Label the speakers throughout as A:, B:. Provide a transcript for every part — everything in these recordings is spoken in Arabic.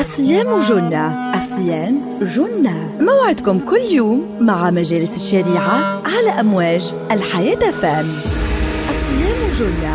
A: الصيام جنة، الصيام جنة. موعدكم كل يوم مع مجالس الشريعة على أمواج الحياة فام. الصيام جنة.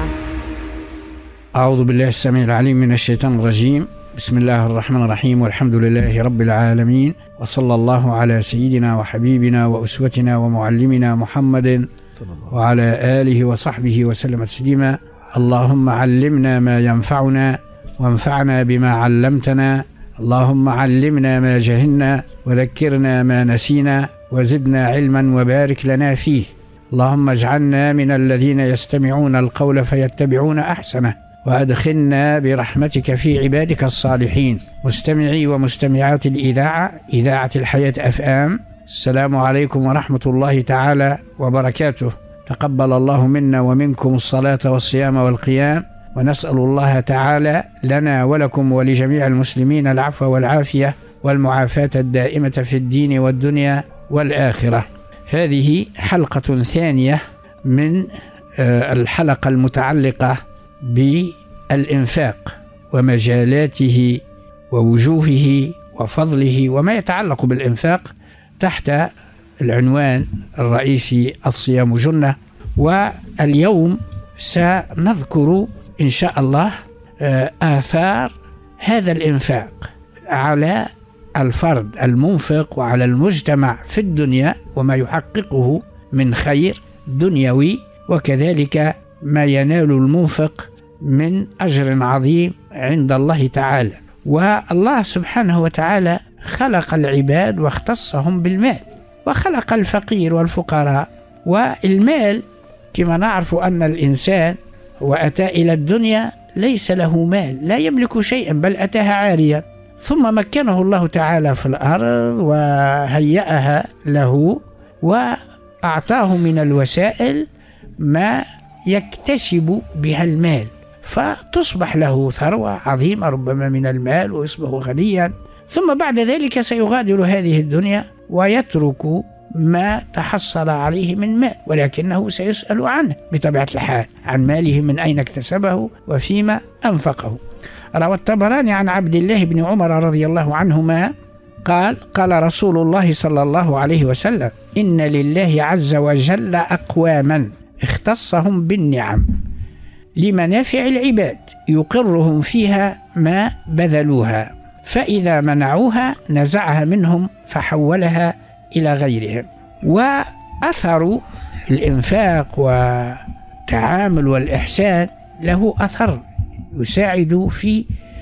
B: أعوذ بالله السميع العليم من الشيطان الرجيم. بسم الله الرحمن الرحيم، والحمد لله رب العالمين، وصلى الله على سيدنا وحبيبنا وأسوتنا ومعلمنا محمد وعلى آله وصحبه وسلم تسليما. اللهم علمنا ما ينفعنا وانفعنا بما علمتنا. اللهم علمنا ما جهلنا وذكرنا ما نسينا وزدنا علما وبارك لنا فيه. اللهم اجعلنا من الذين يستمعون القول فيتبعون أحسنه، وأدخلنا برحمتك في عبادك الصالحين. مستمعي ومستمعات إذاعة الحياة FM، السلام عليكم ورحمة الله تعالى وبركاته. تقبل الله منا ومنكم الصلاة والصيام والقيام، ونسأل الله تعالى لنا ولكم ولجميع المسلمين العفو والعافية والمعافاة الدائمة في الدين والدنيا والآخرة. هذه حلقة ثانية من الحلقة المتعلقة بالإنفاق ومجالاته ووجوهه وفضله وما يتعلق بالإنفاق تحت العنوان الرئيسي الصيام جنة. واليوم سنذكر إن شاء الله آثار هذا الإنفاق على الفرد المنفق وعلى المجتمع في الدنيا، وما يحققه من خير دنيوي، وكذلك ما ينال المنفق من أجر عظيم عند الله تعالى. والله سبحانه وتعالى خلق العباد واختصهم بالمال، وخلق الفقير والفقراء. والمال كما نعرف أن الإنسان وأتى إلى الدنيا ليس له مال، لا يملك شيئا، بل أتاها عاريا، ثم مكنه الله تعالى في الأرض وهيأها له وأعطاه من الوسائل ما يكتسب بها المال، فتصبح له ثروة عظيمة ربما من المال ويصبح غنيا، ثم بعد ذلك سيغادر هذه الدنيا ويترك ما تحصل عليه من مال، ولكنه سيسأل عنه بطبيعة الحال، عن ماله من أين اكتسبه وفيما أنفقه. روى الطبراني عن عبد الله بن عمر رضي الله عنهما قال رسول الله صلى الله عليه وسلم: إن لله عز وجل أقواما اختصهم بالنعم لمنافع العباد يقرهم فيها ما بذلوها، فإذا منعوها نزعها منهم فحولها إلى غيرهم. وأثر الإنفاق والتعامل والإحسان له أثر يساعد في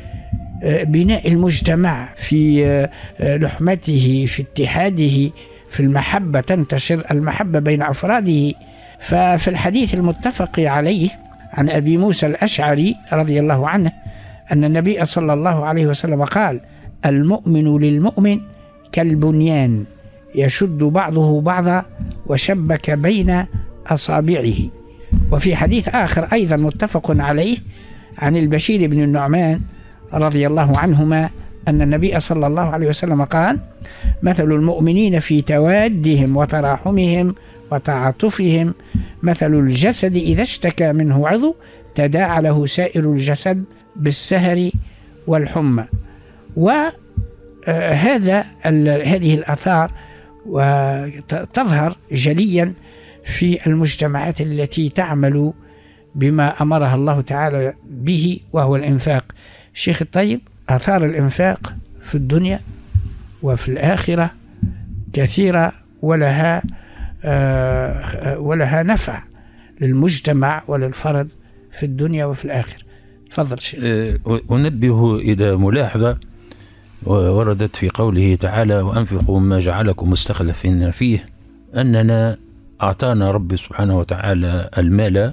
B: بناء المجتمع، في لحمته، في اتحاده، في المحبة، تنتشر المحبة بين أفراده. ففي الحديث المتفق عليه عن أبي موسى الأشعري رضي الله عنه أن النبي صلى الله عليه وسلم قال: المؤمن للمؤمن كالبنيان يشد بعضه بعضا وشبك بين أصابعه. وفي حديث آخر أيضا متفق عليه عن البشير بن النعمان رضي الله عنهما أن النبي صلى الله عليه وسلم قال: مثل المؤمنين في توادهم وتراحمهم وتعاطفهم مثل الجسد إذا اشتكى منه عضو تداعى له سائر الجسد بالسهر والحمى. هذه الآثار وتظهر جليا في المجتمعات التي تعمل بما أمرها الله تعالى به، وهو الإنفاق. الشيخ الطيب، آثار الإنفاق في الدنيا وفي الآخرة كثيرة، ولها نفع للمجتمع وللفرد في الدنيا وفي الآخرة. تفضل شيخ.
C: أنبه إلى ملاحظة وردت في قوله تعالى: وأنفقوا ما جعلكم مستخلفين فيه، أننا أعطانا رب سبحانه وتعالى المال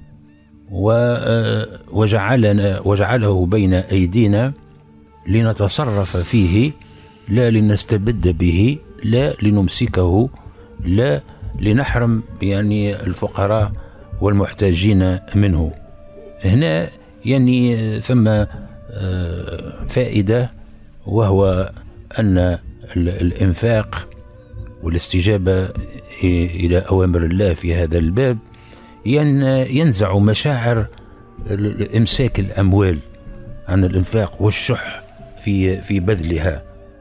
C: وجعله بين أيدينا لنتصرف فيه، لا لنستبد به، لا لنمسكه، لا لنحرم يعني الفقراء والمحتاجين منه. هنا يعني ثم فائدة، وهو أن الإنفاق والاستجابة إلى أوامر الله في هذا الباب ينزع مشاعر إمساك الأموال عن الإنفاق والشح في بذلها،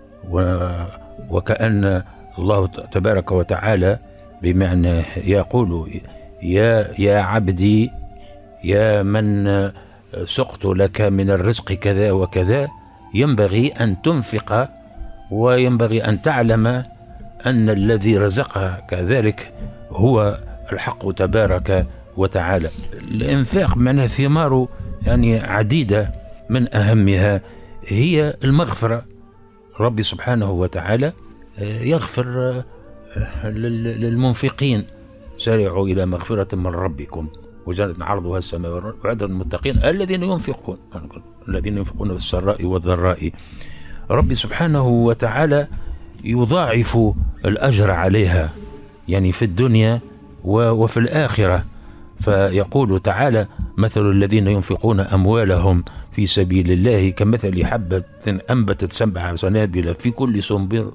C: وكأن الله تبارك وتعالى بمعنى يقول يا عبدي يا من سقت لك من الرزق كذا وكذا، ينبغي أن تنفق، وينبغي أن تعلم أن الذي رزقك ذلك هو الحق تبارك وتعالى. الإنفاق معناه ثماره يعني عديدة، من أهمها هي المغفرة. ربي سبحانه وتعالى يغفر للمنفقين، سارعوا إلى مغفرة من ربكم وجنة عرضها السماء والأرض وعد المتقين الذين ينفقون في السراء والضراء. ربي سبحانه وتعالى يضاعف الأجر عليها، يعني في الدنيا وفي الآخرة. فيقول تعالى: مثل الذين ينفقون أموالهم في سبيل الله كمثل حبة أنبتت 7 سنابل في كل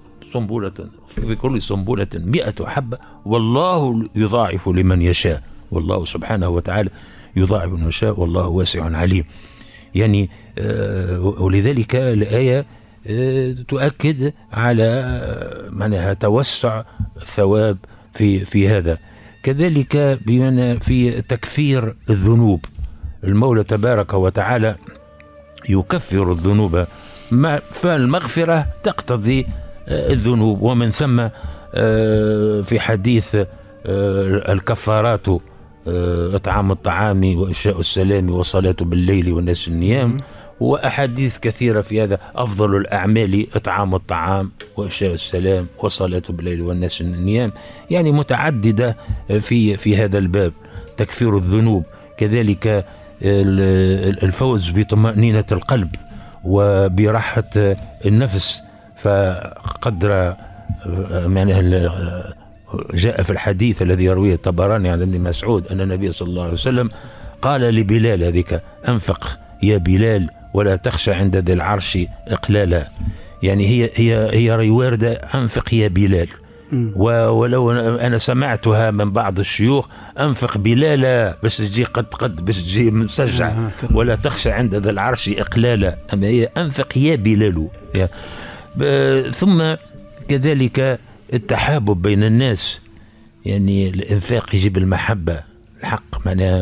C: سنبلة 100 حبة والله يضاعف لمن يشاء، والله سبحانه وتعالى يضاعف لمن يشاء والله واسع عليم. يعني ولذلك الآية تؤكد على معناها توسع الثواب في هذا. كذلك بمعنى في تكفير الذنوب، المولى تبارك وتعالى يكفر الذنوب، فالمغفرة تقتضي الذنوب. ومن ثم في حديث الكفارات إطعام الطعام وإفشاء السلام والصلاة بالليل والناس النيام، وأحاديث كثيرة في هذا. أفضل الأعمال إطعام الطعام وإفشاء السلام والصلاة بالليل والناس النيام، يعني متعددة في هذا الباب. تكفير الذنوب، كذلك الفوز بطمأنينة القلب وبراحة النفس. فقدر جاء في الحديث الذي يرويه الطبراني عن ابن مسعود أن النبي صلى الله عليه وسلم قال لبلال هذيك: أنفق يا بلال ولا تخشى عند ذي العرش إقلالا. يعني هي واردة: أنفق يا بلال. ولو أنا سمعتها من بعض الشيوخ: أنفق بلالا باش تجي قد باش تجي مسجع، ولا تخشى عند ذي العرش إقلالا. أما هي أنفق يا بلال. ثم كذلك التحابب بين الناس، يعني الإنفاق يجيب المحبة. الحق معناها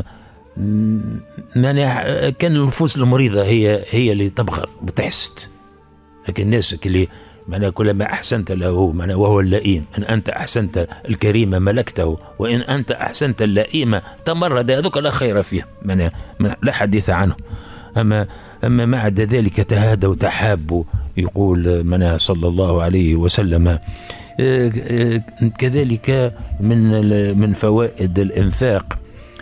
C: كان النفوس المريضة هي اللي تبغض بتحسد، لكن الناس اللي معناها كلما أحسنت له معناها وهو اللئيم، إن أنت أحسنت الكريم ملكته وإن أنت أحسنت اللئيم تمرد، هذوك لا خير فيه، معناها لا حديث عنه. أما مع ذلك تهادوا وتحابوا، يقول معناها صلى الله عليه وسلم. كذلك من فوائد الإنفاق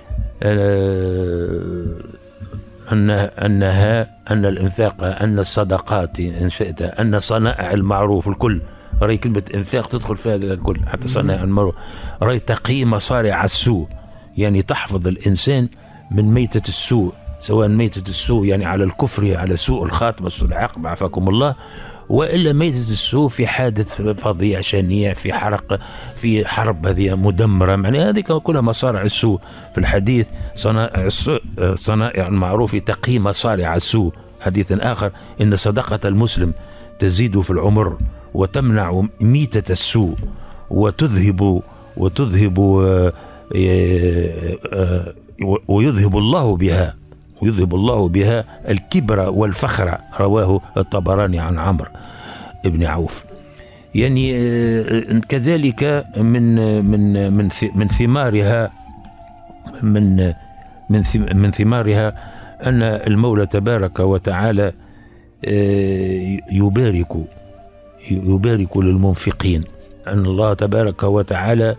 C: أن الإنفاق، أن الصدقات إن شئت، أن صنائع المعروف الكل. رأي كلمة إنفاق تدخل في هذا الكل، حتى صنائع المعروف. رأي تقي مصارع السوء، يعني تحفظ الإنسان من ميتة السوء، سواء ميتة السوء يعني على الكفر، على سوء الخاتمة، سوء العاقبة عافاكم الله، وإلا ميتة السوء في حادث فظيع شنيع، في حرق، في حرب هذه مدمرة. يعني هذه كلها مصارع السوء. في الحديث صنائع المعروف تقي مصارع السوء. حديث آخر: إن صدقة المسلم تزيد في العمر وتمنع ميتة السوء ويذهب الله بها الكبر والفخر. رواه الطبراني عن عمرو بن عوف. يعني كذلك من ثمارها من ثمارها أن المولى تبارك وتعالى يبارك للمنفقين، أن الله تبارك وتعالى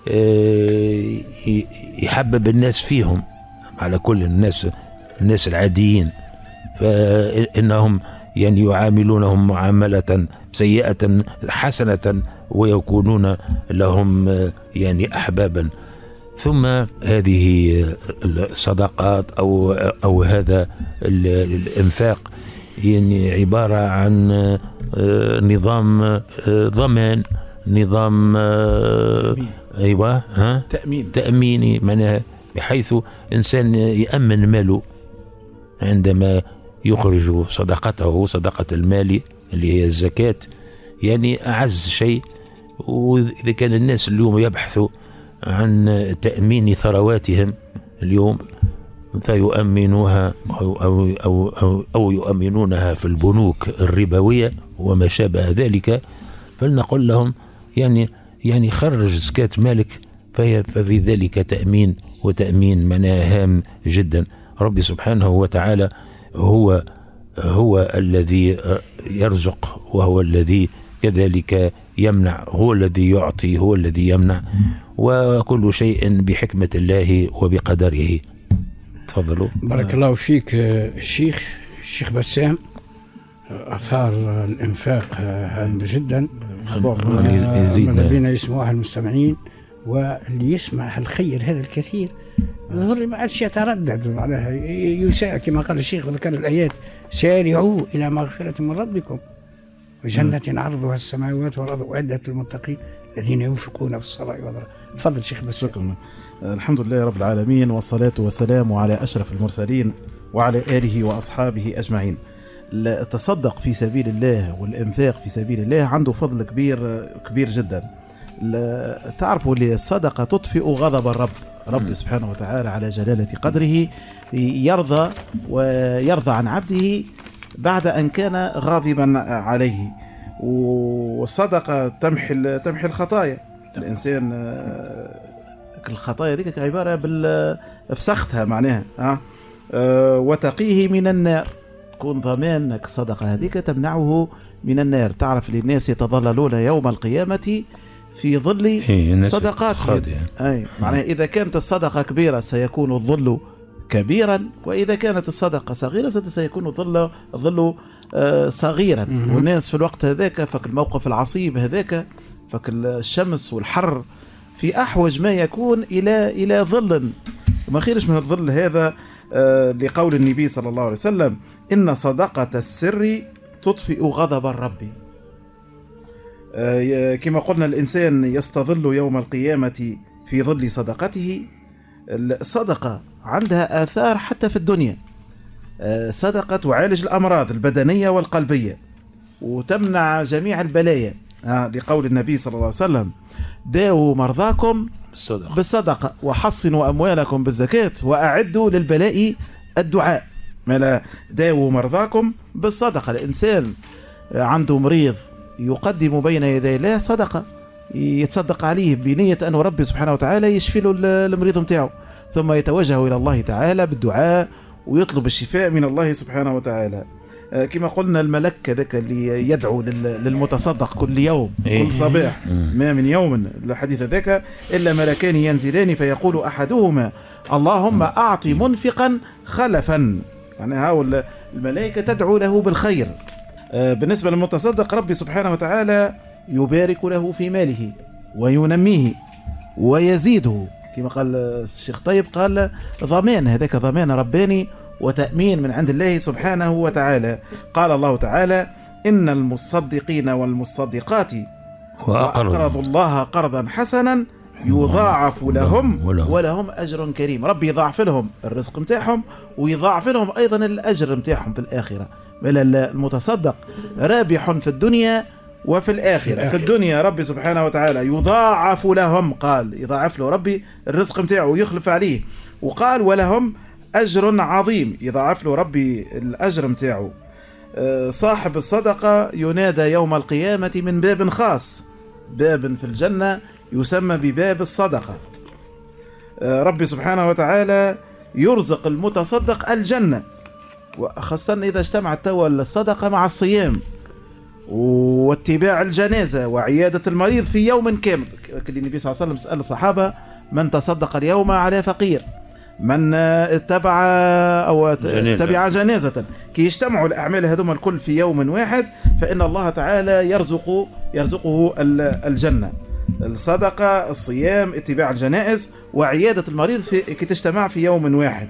C: يحبب الناس فيهم على كل الناس العاديين، فإنهم يعني يعاملونهم معاملة سيئة حسنة ويكونون لهم يعني أحبابا. ثم هذه الصدقات أو هذا الإنفاق يعني عبارة عن نظام ضمان، نظام تأميني، معناها بحيث إنسان يأمن ماله عندما يخرج صدقته، صدقة المال اللي هي الزكاة، يعني أعز شيء. وإذا كان الناس اليوم يبحثوا عن تأمين ثرواتهم اليوم فيؤمنوها أو يؤمنونها في البنوك الربوية وما شابه ذلك، فلنقول لهم يعني خرج زكاة مالك، ففي ذلك تأمين، وتأمين معناها هام جدا. ربي سبحانه وتعالى هو الذي يرزق، وهو الذي كذلك يمنع، هو الذي يعطي، هو الذي يمنع، وكل شيء بحكمة الله وبقدره. تفضلوا.
B: بارك الله فيك الشيخ بسام. أثار الإنفاق هام جدا، ماذا بينا يسمعها المستمعين، واللي يسمع الخير هذا الكثير ما عادش يتردد، معناها يسارع كما قال الشيخ وذكر الآيات: سارعوا إلى مغفرة من ربكم وجنة عرضها السماوات والأرض أعدت للمتقين الذين ينفقون في السراء والضراء. تفضل شيخ بس.
D: شكرا. الحمد لله رب العالمين، والصلاة والسلام على أشرف المرسلين وعلى آله وأصحابه أجمعين. التصدق في سبيل الله والإنفاق في سبيل الله عنده فضل كبير جدا. تعرفوا اللي الصدقة تطفئ غضب الرب، رب سبحانه وتعالى على جلالة قدره يرضى عن عبده بعد أن كان غاضبا عليه. والصدقة تمحي الخطايا. الإنسان الخطايا ذيك عبارة بفسختها معناها وتقيه من النار. كون ضمان الصدقة هذيك تمنعه من النار. تعرف الناس يتظللون يوم القيامة في ظل صدقاتهم. معناها إذا كانت الصدقة كبيرة سيكون الظل كبيرا، وإذا كانت الصدقة صغيرة سيكون الظل صغيرا. والناس في الوقت هذاك، فك الموقف العصيب هذاك، فك الشمس والحر، في أحوج ما يكون إلى ظل، وما خيرش من الظل هذا لقول النبي صلى الله عليه وسلم: إن صدقة السر تطفئ غضب الرب. كما قلنا الإنسان يستظل يوم القيامة في ظل صدقته. الصدقة عندها آثار حتى في الدنيا. صدقة تعالج الأمراض البدنية والقلبية وتمنع جميع البلايا، لقول النبي صلى الله عليه وسلم: داووا مرضاكم بالصدقة وحصنوا أموالكم بالزكاة وأعدوا للبلاء الدعاء. ملا داووا مرضاكم بالصدقة. الإنسان عنده مريض يقدم بين يدي الله صدقة، يتصدق عليه بنية أن ربي سبحانه وتعالى يشفي له المريض متاعه، ثم يتوجه إلى الله تعالى بالدعاء ويطلب الشفاء من الله سبحانه وتعالى. كما قلنا الملك ذاك اللي يدعو للمتصدق كل يوم كل صباح، ما من يوم الحديث ذاك إلا ملكان ينزلان فيقول أحدهما: اللهم أعطي منفقا خلفا. يعني هؤلاء الملائكة تدعو له بالخير. بالنسبة للمتصدق ربي سبحانه وتعالى يبارك له في ماله وينميه ويزيده، كما قال الشيخ طيب، قال ضمان، هذاك ضمان رباني وتأمين من عند الله سبحانه وتعالى. قال الله تعالى: إن المصدقين والمصدقات وأقرضوا الله قرضا حسنا يضاعف لهم ولهم أجر كريم. ربي يضاعف لهم الرزق متاعهم ويضاعف لهم أيضا الأجر متاعهم في الآخرة. المتصدق رابح في الدنيا وفي الآخرة. في الدنيا ربي سبحانه وتعالى يضاعف لهم، قال يضاعف له ربي الرزق متاعه ويخلف عليه، وقال ولهم أجر عظيم، يضاعف له ربي الأجر متاعه. صاحب الصدقة ينادى يوم القيامة من باب خاص، باب في الجنة يسمى بباب الصدقة. ربي سبحانه وتعالى يرزق المتصدق الجنة، وخاصة إذا اجتمعت توا الصدقة مع الصيام واتباع الجنازة وعيادة المريض في يوم كامل. النبي صلى الله عليه وسلم سأل الصحابة: من تصدق اليوم على فقير، من اتبع جنازة. كي يجتمعوا الأعمال هذوما الكل في يوم واحد فإن الله تعالى يرزقه الجنة. الصدقة، الصيام، اتباع الجنائز وعيادة المريض كي تجتمع في يوم واحد.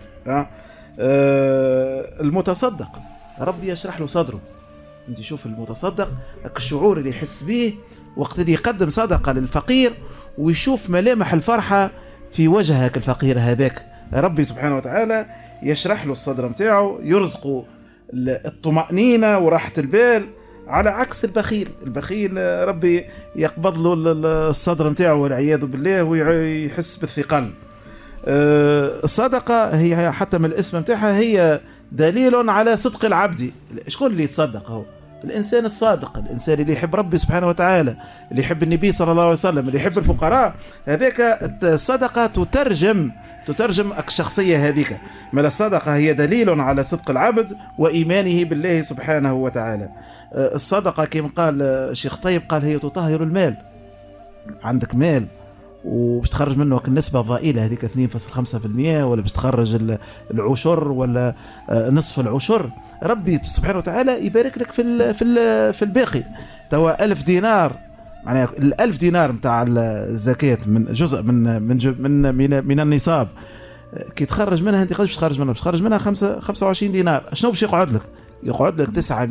D: المتصدق ربي يشرح له صدره. انت شوف المتصدق الشعور اللي يحس به وقت اللي يقدم صدقة للفقير ويشوف ملامح الفرحة في وجهك الفقير هذاك. ربي سبحانه وتعالى يشرح له الصدر متاعه، يرزقه الطمأنينة وراحة البال، على عكس البخيل. البخيل ربي يقبض له الصدر متاعه والعياذ بالله ويحس بالثقل. الصدقة هي حتى من الاسم متاعها هي دليل على صدق العبد. شكون اللي يتصدق؟ هو الإنسان الصادق، الإنسان اللي يحب ربي سبحانه وتعالى، اللي يحب النبي صلى الله عليه وسلم، اللي يحب الفقراء. هذيك الصدقة تترجم الشخصية هذيك. ما الصدقة هي دليل على صدق العبد وإيمانه بالله سبحانه وتعالى. الصدقة كما قال الشيخ طيب، قال هي تطهر المال. عندك مال وباش تخرج منه النسبة الضئيلة هذيك 2.5%، ولا باش تخرج العشر ولا نصف العشر، ربي سبحانه وتعالى يبارك لك في الباقي. توا 1000 دينار، معناها 1000 دينار نتاع الزكاة من جزء من النصاب، كي تخرج منها انت قداش تخرج منها؟ باش تخرج منها 25 دينار. شنو باش يقعد لك؟ يقعد لك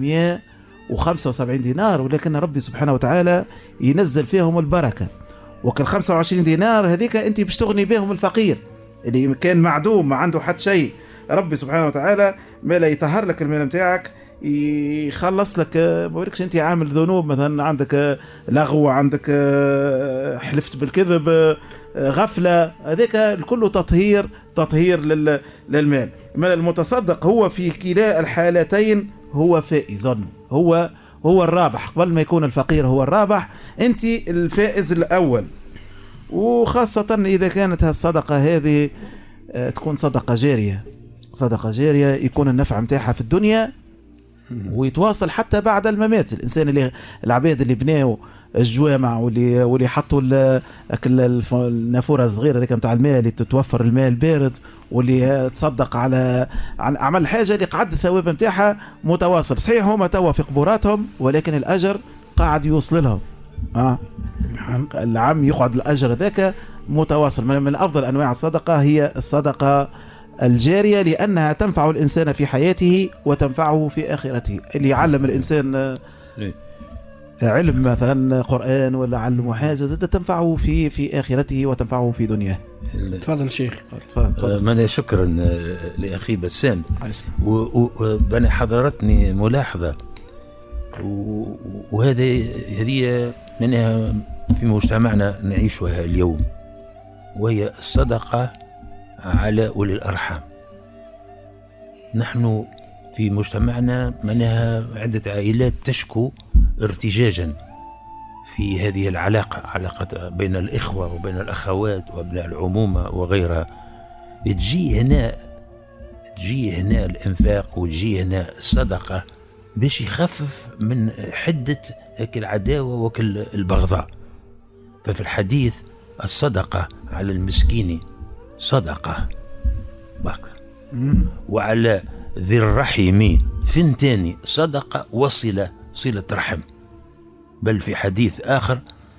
D: 975 دينار، ولكن ربي سبحانه وتعالى ينزل فيهم البركة. وكل 25 دينار هذيك انت باش تغني بهم الفقير اللي كان معدوم ما عنده حتى شيء. ربي سبحانه وتعالى ما لا يطهر لك المال نتاعك، يخلص لك. ما بقولكش انت عامل ذنوب، مثلا عندك لغو، عندك حلفت بالكذب، غفله، هذاك الكل تطهير للمال. المال المتصدق هو في كلا الحالتين هو فائز، هو الرابح. قبل ما يكون الفقير هو الرابح، انت الفائز الاول. وخاصة اذا كانت الصدقة هذه تكون صدقة جارية يكون النفع متاعها في الدنيا ويتواصل حتى بعد الممات. الانسان العباد اللي بناوا الجوامع واللي حطوا النافوره الصغيره هذيك نتاع الماء اللي تتوفر الماء البارد، واللي تصدق على عمل حاجه اللي قعد الثواب نتاعها متواصل. صحيح هما توا في قبوراتهم، ولكن الاجر قاعد يوصل لهم. العام يقعد الاجر ذاك متواصل. من افضل انواع الصدقه هي الصدقه الجارية، لأنها تنفع الإنسان في حياته وتنفعه في آخرته. اللي يعلم الإنسان علم مثلا قرآن ولا علمه حاجة تنفعه في آخرته وتنفعه في دنياه.
B: تفضل شيخ.
C: من شكرا لأخي بسام. وأنا حضرتني ملاحظة، وهذه منها في مجتمعنا نعيشها اليوم، وهي الصدقة على أولي الأرحام. نحن في مجتمعنا منها عدة عائلات تشكو ارتجاجا في هذه علاقة بين الإخوة وبين الأخوات وأبناء العمومة وغيرها. تجي هنا الإنفاق، وتجي هنا الصدقة باش يخفف من حدة العداوة وكل البغضاء. ففي الحديث الصدقة على المسكين صدقة باكر، وعلى ذي الرحم ثنتان صدقة وصلة رحم. بل في حديث آخر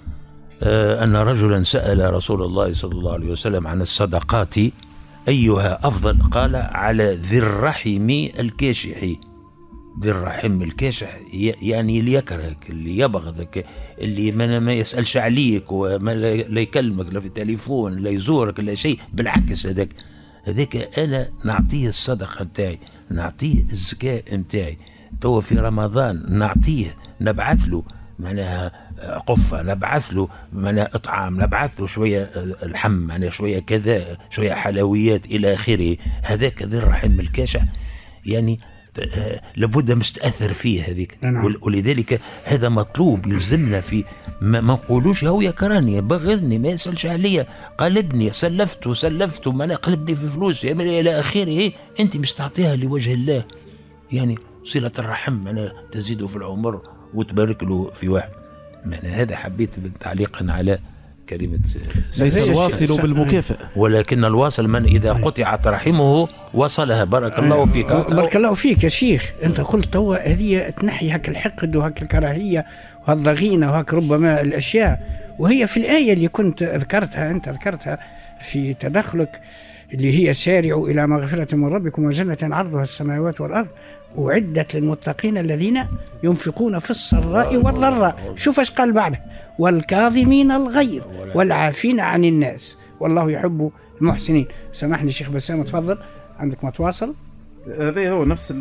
C: أن رجلا سأل رسول الله صلى الله عليه وسلم عن الصدقات أيها أفضل، قال على ذي الرحم الكاشح. ذي الرحم الكاشح يعني اللي يكرهك، اللي يبغضك، اللي ما يسألش عليك وما لا يكلمك لا في التليفون لا يزورك لا شيء، بالعكس هذاك أنا نعطيه الصدقة نتاعي، نعطيه الزكاة نتاعي. توا في رمضان نعطيه، نبعث له معناها قفة، نبعث له معناها إطعام، نبعث له شوية الحم، معناها شوية كذا، شوية حلويات إلى آخره. هذاك ذي الرحم الكاشح يعني لابد مش تأثر فيه هذيك. ولذلك هذا مطلوب، يلزمنا في ما نقولوش هو يكرهني بغضني ما يسألش عليا قلبني سلفته ما قلبني في فلوس إلى آخره. أنت مش تعطيها لوجه الله، يعني صلة الرحم أنا تزيده في العمر وتبارك له في واحد. هذا حبيت تعليقا على كلمة
D: ليس الواصل بالمكافئ،
C: ولكن الواصل من إذا قطعت رحمه وصلها. بارك الله فيك.
B: بارك الله فيك يا شيخ. أنت قلت توا هذه تنحي هك الحقد وهك الكراهية وهالضغينة وهك ربما الأشياء، وهي في الآية اللي كنت ذكرتها في تدخلك، اللي هي سارعوا إلى مغفرة من ربكم وجنة عرضها السماوات والأرض أعدت للمتقين الذين ينفقون في السراء والضراء. شوف ايش قال بعده، والكاظمين الغيظ والعافين عن الناس والله يحب المحسنين. سامحني شيخ بسام، تفضل عندك ما تواصل.
D: هذا هو نفس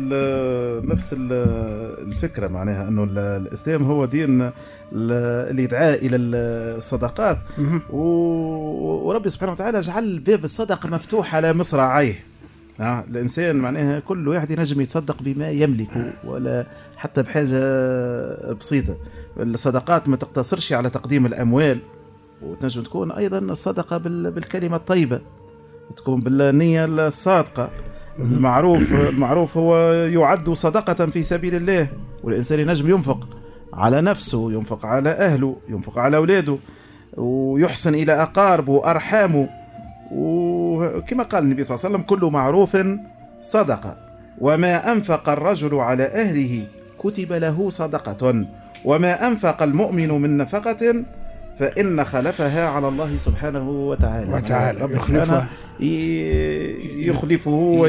D: الفكرة، معناها أنه الإسلام هو دين اللي يدعى إلى الصدقات، وربي سبحانه وتعالى جعل باب الصدقة مفتوح على مصراعيه. الإنسان معناها كل واحد ينجم يتصدق بما يملك، ولا حتى بحاجة بسيطة. الصدقات ما تقتصرش على تقديم الأموال، وتنجم تكون أيضا الصدقة بالكلمة الطيبة، تكون بالنية الصادقة. المعروف هو يعد صدقة في سبيل الله، والإنسان ينجم ينفق على نفسه، ينفق على أهله، ينفق على أولاده، ويحسن إلى أقاربه وأرحامه. وكما قال النبي صلى الله عليه وسلم: كل معروف صدقة، وما أنفق الرجل على أهله كتب له صدقة، وما أنفق المؤمن من نفقة فإن خلفها على الله سبحانه وتعالى. رب سبحانه يخلفه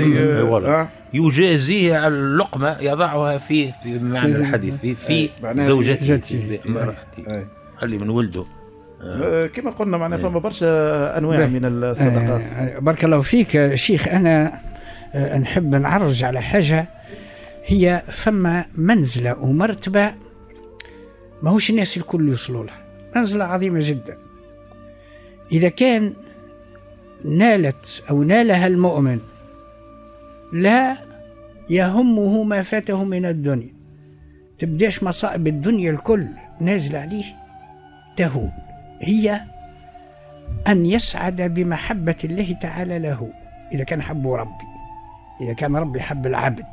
C: يجازيه على اللقمة يضعها في معنى الحديث في زوجته امرأته اللي من ولده.
D: كما قلنا معنا فما برشا أنواع من الصدقات.
B: بارك الله فيك شيخ. أنا نحب نعرج على حاجة، هي فما منزلة ومرتبة ما هوش الناس الكل يوصلوا لها، منزلة عظيمة جدا. إذا كان نالت أو نالها المؤمن لا يهمه ما فاته من الدنيا، تبداش مصائب الدنيا الكل نازل عليه تهون، هي أن يسعد بمحبة الله تعالى له. إذا كان حبه ربي، إذا كان ربي حب العبد،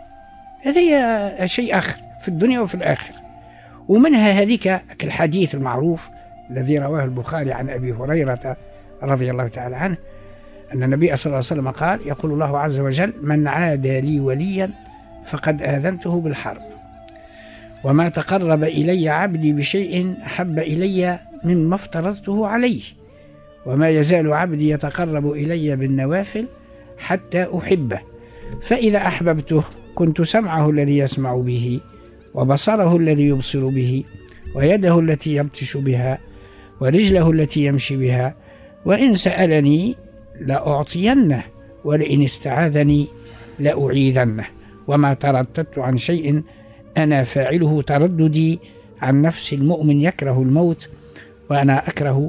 B: هذا شيء آخر في الدنيا وفي الآخرة. ومنها هذيك الحديث المعروف الذي رواه البخاري عن أبي هريرة رضي الله تعالى عنه أن النبي صلى الله عليه وسلم قال: يقول الله عز وجل: من عادى لي وليا فقد آذنته بالحرب، وما تقرب إلي عبدي بشيء أحب إلي مما افترضته عليه، وما يزال عبدي يتقرب إلي بالنوافل حتى أحبه، فإذا أحببته كنت سمعه الذي يسمع به، وبصره الذي يبصر به، ويده التي يبطش بها، ورجله التي يمشي بها، وإن سألني لأعطينه، ولئن استعاذني لأعيذنه، وما ترددت عن شيء أنا فاعله ترددي عن نفس المؤمن يكره الموت وأنا أكره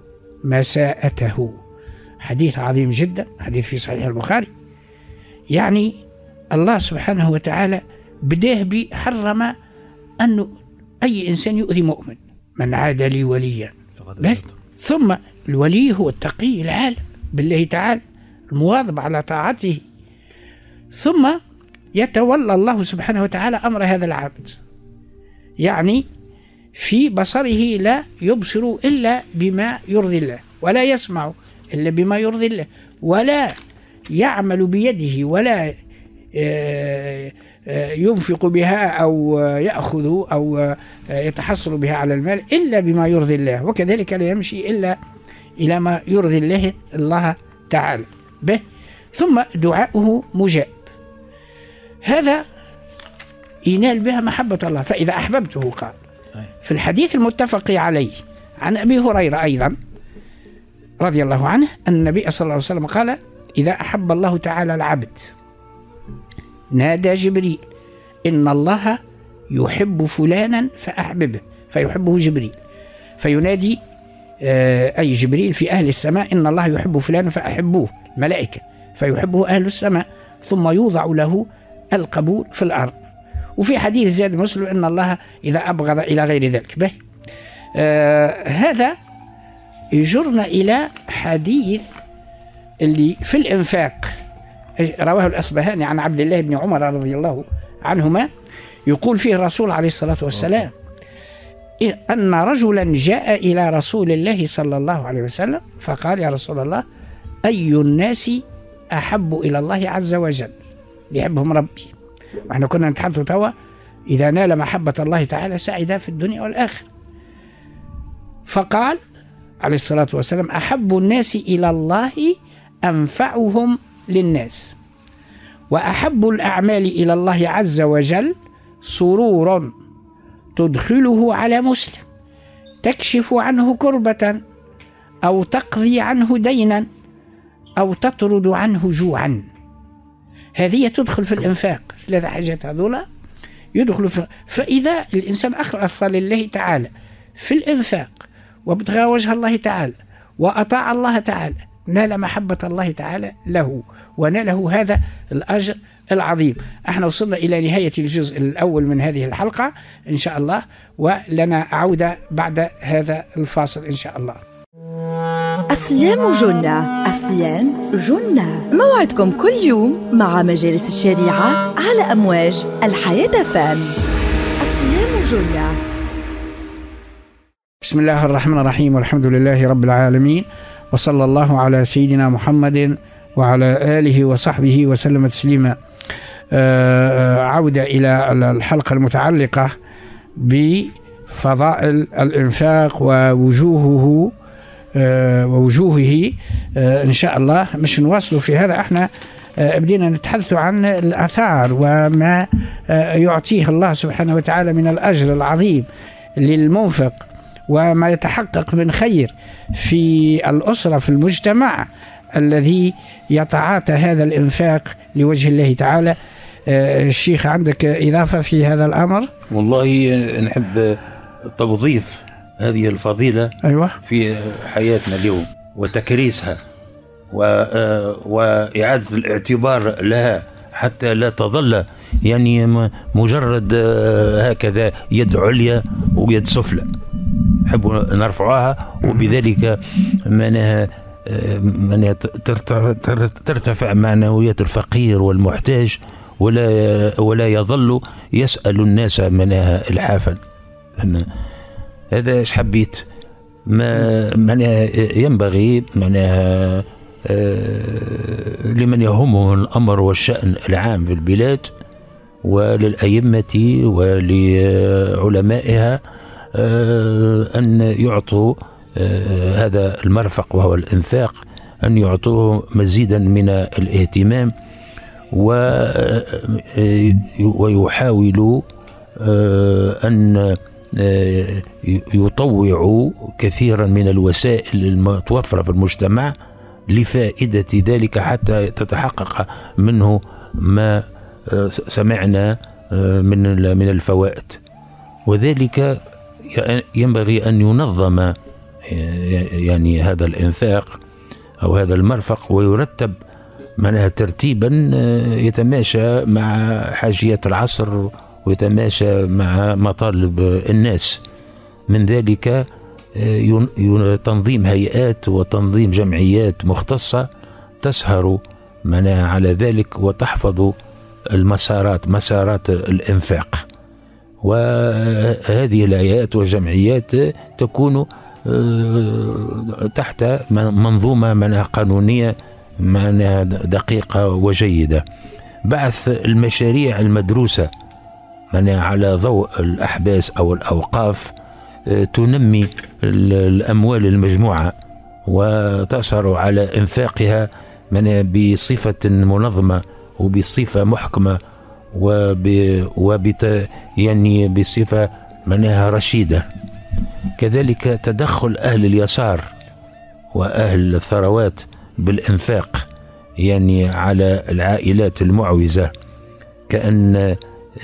B: مساءته. حديث عظيم جدا، حديث في صحيح البخاري. يعني الله سبحانه وتعالى بداه بحرم أنه أي إنسان يؤذي مؤمن. من عاد لي وليا، ثم الولي هو التقي العالم بالله تعالى المواظب على طاعته، ثم يتولى الله سبحانه وتعالى أمر هذا العبد. يعني في بصره لا يبصر إلا بما يرضي الله، ولا يسمع إلا بما يرضي الله، ولا يعمل بيده، ولا ينفق بها أو يأخذ أو يتحصل بها على المال إلا بما يرضي الله، وكذلك لا يمشي إلا إلى ما يرضي الله تعالى به. ثم دعاؤه مجاب، هذا ينال بها محبة الله. فإذا أحببته، قال في الحديث المتفق عليه عن أبي هريرة أيضا رضي الله عنه أن النبي صلى الله عليه وسلم قال: إذا أحب الله تعالى العبد نادى جبريل: إن الله يحب فلانا فأحببه، فيحبه جبريل، فينادي أي جبريل في أهل السماء: إن الله يحب فلانا فأحبوه، ملائكة، فيحبه أهل السماء، ثم يوضع له القبول في الأرض. وفي حديث زاد مسلم: إن الله إذا أبغض إلى غير ذلك به. هذا يجرنا إلى حديث اللي في الإنفاق، رواه الأصبهاني عن عبد الله بن عمر رضي الله عنهما، يقول فيه الرسول عليه الصلاة والسلام أن رجلا جاء إلى رسول الله صلى الله عليه وسلم فقال: يا رسول الله، أي الناس أحب إلى الله عز وجل؟ ليحبهم ربي. وإحنا كنا نتحدث توا إذا نال محبة الله تعالى سعد في الدنيا والآخرة. فقال عليه الصلاة والسلام: أحب الناس إلى الله أنفعهم للناس، وأحب الأعمال إلى الله عز وجل سرور تدخله على مسلم تكشف عنه كربة، أو تقضي عنه دينا، أو تطرد عنه جوعا. هذه تدخل في الإنفاق. 3 حاجات هذولا يدخل فإذا الإنسان أخلص لله تعالى في الإنفاق وابتغى وجه الله تعالى وأطاع الله تعالى نال محبة الله تعالى له وناله هذا الأجر العظيم. احنا وصلنا إلى نهاية الجزء الأول من هذه الحلقة إن شاء الله، ولنا عودة بعد هذا الفاصل إن شاء الله.
A: الصيام جنة، الصيام جنة. موعدكم كل يوم مع مجالس الشريعة على أمواج الحياة فام. الصيام جنة.
B: بسم الله الرحمن الرحيم، والحمد لله رب العالمين، وصلى الله على سيدنا محمد وعلى آله وصحبه وسلم تسليما. عودة إلى الحلقة المتعلقة بفضائل الإنفاق ووجوهه إن شاء الله. مش نواصلوا في هذا، احنا بدينا نتحدث عن الآثار وما يعطيه الله سبحانه وتعالى من الأجر العظيم للمنفق، وما يتحقق من خير في الأسرة في المجتمع الذي يتعاطى هذا الإنفاق لوجه الله تعالى. الشيخ عندك إضافة في هذا الأمر؟
C: والله نحب توظيف هذه الفضيلة
B: أيوة
C: في حياتنا اليوم وتكريسها وإعادة الاعتبار لها حتى لا تظل يعني مجرد هكذا يد عليا ويد سفلى. نحب نرفعها وبذلك معناها ترتفع معنويات الفقير والمحتاج ولا يظل يسأل الناس منها الحافا. هذا ايش حبيت معناها ينبغي معناها لمن يهمه الأمر والشأن العام في البلاد وللأئمة ولعلمائها أن يعطوا هذا المرفق وهو الإنفاق، أن يعطوه مزيدا من الاهتمام ويحاولوا أن يطوعوا كثيرا من الوسائل المتوفرة في المجتمع لفائدة ذلك حتى تتحقق منه ما سمعنا من الفوائد. وذلك ينبغي أن ينظم يعني هذا الإنفاق أو هذا المرفق ويرتب معناها ترتيبا يتماشى مع حاجيات العصر ويتماشى مع مطالب الناس. من ذلك تنظيم هيئات وتنظيم جمعيات مختصة تسهر معناها على ذلك وتحفظ مسارات الإنفاق. وهذه الهيئات والجمعيات تكون تحت منظومة معناها قانونية معناها دقيقة وجيدة. بعث المشاريع المدروسة معناها على ضوء الأحباس أو الأوقاف تنمي الأموال المجموعة وتسهر على إنفاقها معناها بصفة منظمة وبصفة محكمة يعني بصفة معناها رشيدة. كذلك تدخل أهل اليسار وأهل الثروات بالإنفاق يعني على العائلات المعوزة، كأن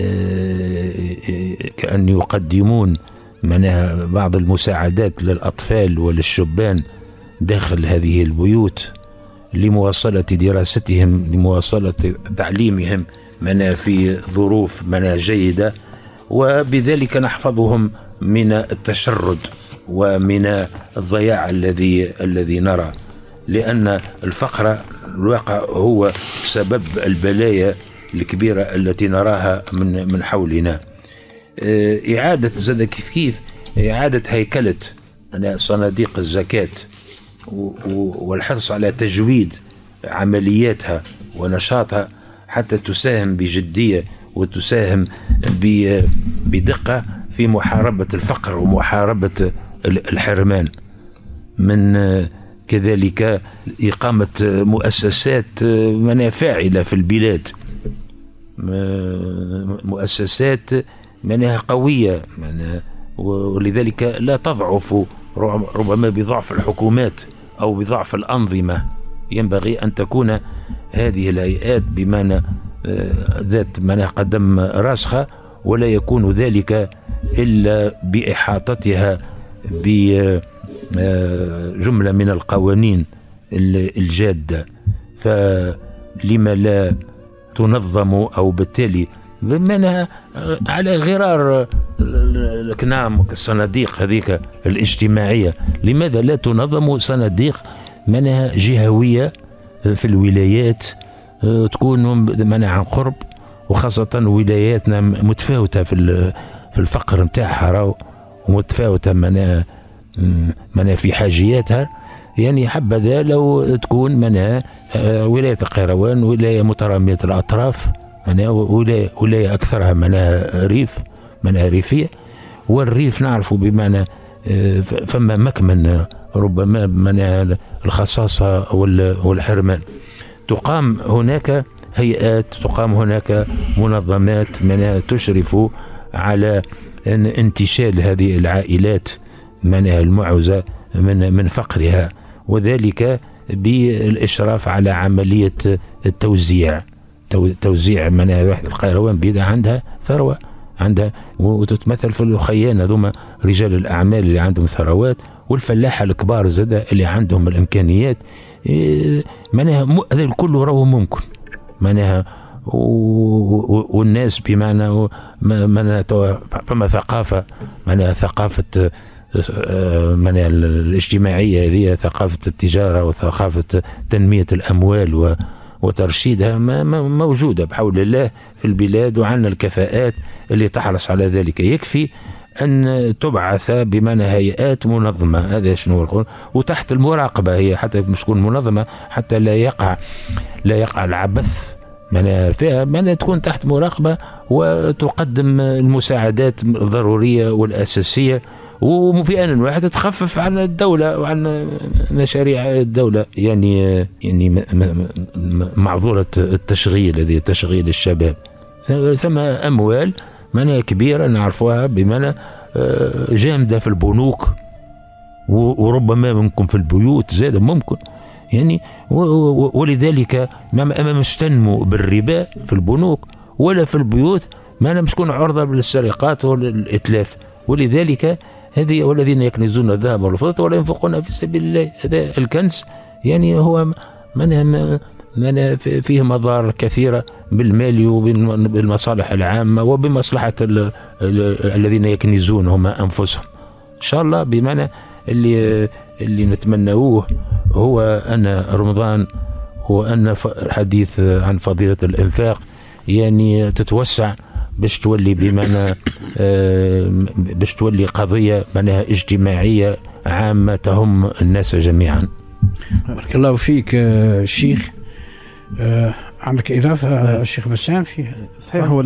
C: يقدمون معناها بعض المساعدات للأطفال وللشبان داخل هذه البيوت لمواصلة دراستهم، لمواصلة تعليمهم معناها في ظروف معناها جيدة، وبذلك نحفظهم من التشرد ومن الضياع الذي نرى، لأن الفقر الواقع هو سبب البلايا الكبيرة التي نراها من حولنا. إعادة زاد كيف إعادة هيكلة صناديق الزكاة والحرص على تجويد عملياتها ونشاطها حتى تساهم بجدية وتساهم بدقة في محاربة الفقر ومحاربة الحرمان. من كذلك إقامة مؤسسات فاعلة في البلاد، مؤسسات قوية ولذلك لا تضعف ربما بضعف الحكومات أو بضعف الأنظمة. ينبغي أن تكون هذه الهيئات بمعنى ذات معنى قدم راسخة، ولا يكون ذلك إلا بإحاطتها بجملة من القوانين الجادة. فلما لا تنظم أو بالتالي بمعنى على غرار الكنام الصناديق هذيك الاجتماعية، لماذا لا تنظم صناديق منها جهوية في الولايات تكون منها عن قرب، وخاصة ولاياتنا متفاوتة في الفقر متاعها ومتفاوتة منها في حاجياتها. يعني حبذا لو تكون منها ولاية القيروان ولاية مترامية الأطراف، ولاية أكثرها منها ريف، منها ريفية، والريف نعرفوا بمعنى فما مكمن ربما من الخصاصة والحرمان. تقام هناك هيئات، تقام هناك منظمات من تشرف على انتشال هذه العائلات منها المعوزة من فقرها، وذلك بالإشراف على عملية توزيع منها القيروان بيدا عندها ثروة، عندها وتتمثل في الخيان هذوما رجال الأعمال اللي عندهم ثروات، والفلاحة الكبار زاد اللي عندهم الإمكانيات. معناها هذا الكل راهو ممكن معناها، والناس بمعنى فما ثقافة معناها ثقافة معناها الاجتماعية هذه، ثقافة التجارة وثقافة تنمية الأموال وترشيدها موجودة بحول الله في البلاد، وعندنا الكفاءات اللي تحرص على ذلك. يكفي أن تبعث بمعنى هيئات منظمة، هذا شنو القول، وتحت المراقبة هي، حتى مش تكون منظمة حتى لا يقع العبث فيها، تكون تحت مراقبة وتقدم المساعدات الضرورية والأساسية، وفي آن واحد تخفف عن الدولة وعن مشاريع الدولة. يعني معذورة التشغيل، هذه تشغيل الشباب، ثم أموال كبيرة نعرفوها بمعنى جامدة في البنوك، وربما ممكن في البيوت زاد ممكن يعني، ولذلك ما مش تنمو بالربا في البنوك ولا في البيوت، مش تكون عرضة للسرقات والإتلاف. ولذلك هذه والذين يكنزون الذهب والفضة ولا ينفقون في سبيل الله، هذا الكنز يعني هو فيه مضار كثيرة بالمال وبالمصالح العامة وبمصلحة الذين يكنزون هم أنفسهم. إن شاء الله بمعنى اللي نتمنوه هو أن رمضان وأن الحديث عن فضيلة الإنفاق يعني تتوسع باش تولي بمعنى باش تولي قضية معناها اجتماعية عامة تهم الناس جميعا.
B: بارك الله فيك شيخ. عندك إضافة الشيخ بسام فيها؟
D: صحيح، هو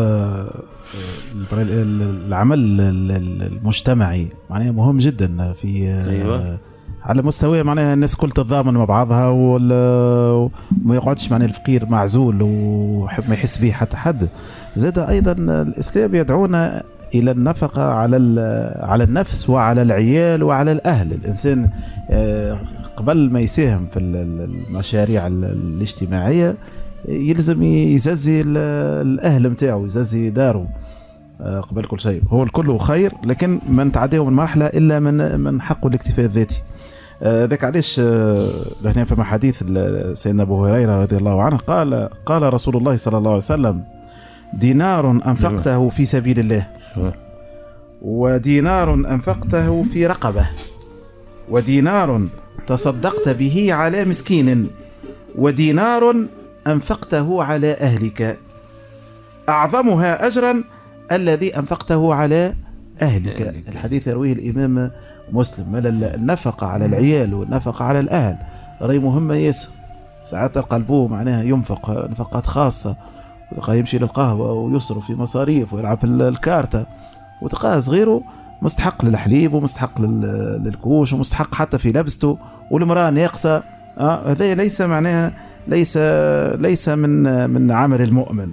D: العمل المجتمعي معناها مهم جدا في
C: أيوة.
D: على مستوى معناها الناس كل تتضامن مع بعضها، وما يقعدش معناها الفقير معزول وما يحس به حتى حد. زاد أيضا الإسلام يدعونا إلى النفقة على النفس وعلى العيال وعلى الأهل. الإنسان قبل ما يساهم في المشاريع الاجتماعية يلزم يززي الأهل متاعه، يززي داره قبل كل شيء. هو الكل خير، لكن ما نتعديه من مرحلة إلا من حقه الاكتفاء الذاتي. ذاك علاش هنا فما حديث سيدنا أبو هريرة رضي الله عنه قال رسول الله صلى الله عليه وسلم: دينار أنفقته في سبيل الله، ودينار أنفقته في رقبة، ودينار تصدقت به على مسكين، ودينار أنفقته على أهلك، أعظمها أجرا الذي أنفقته على أهلك. الحديث يرويه الإمام مسلم. النفقة على العيال والنفقة على الأهل راهي مهمة ياسر. ساعات قلبه معناها ينفق نفقات خاصة، وتلقاه يمشي للقهوة ويصرف في مصاريف ويلعب في الكارتة، وتلقاه صغيره مستحق للحليب ومستحق للكوش ومستحق حتى في لبسته، والمرأة ناقصة. هذا ليس معناها ليس من عمل المؤمن.